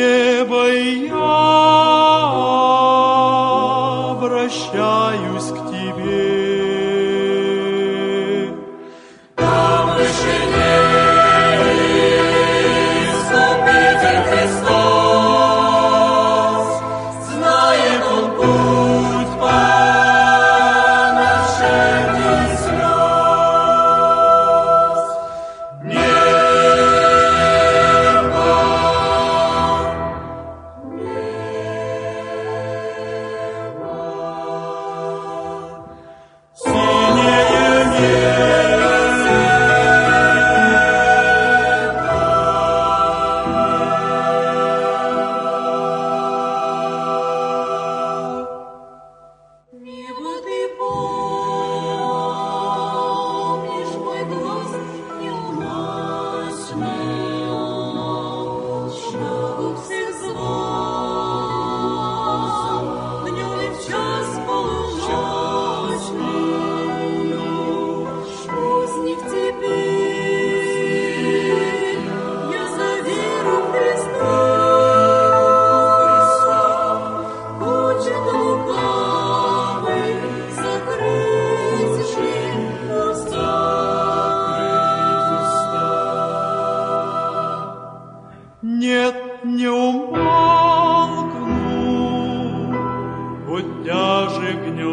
небо, и я обращаюсь к тебе. Там выше Искупитель Христос, знает Он путь по нашим слез. Небо, ты помнишь мой глаз неумолчный, щеку всех звон, днем и в час полуночный, узник теперь, я за веру в Христа, хочет лукавый закрыть уста. Нет, не умолкну, хоть тяже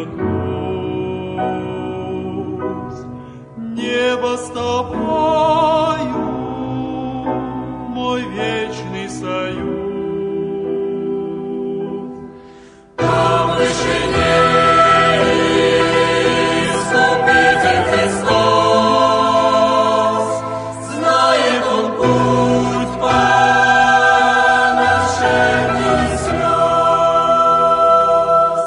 гнетусь. Небо с тобою, мой вечный союз. Там выше Искупитель Христос, знает Он путь по нашим слез.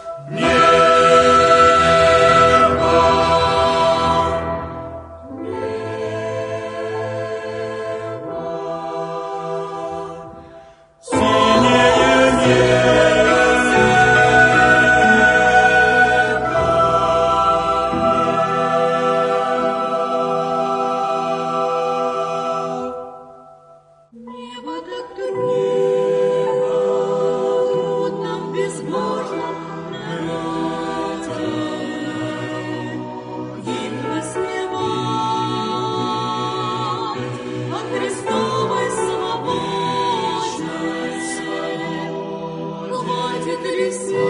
Небо так трудно в безбожном народе, гимн воспевать о Христовой свободе. Хватит ли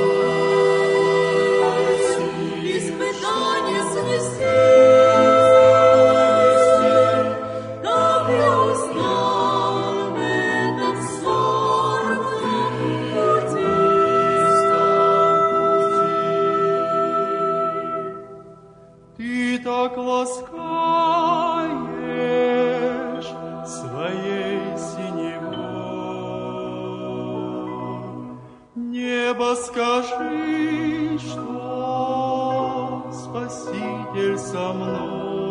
сил испытания снести? Так я устал в этом сорванном пути. Ты так ласкаешь своей синевой. Небо, скажи, что Спаситель со мной.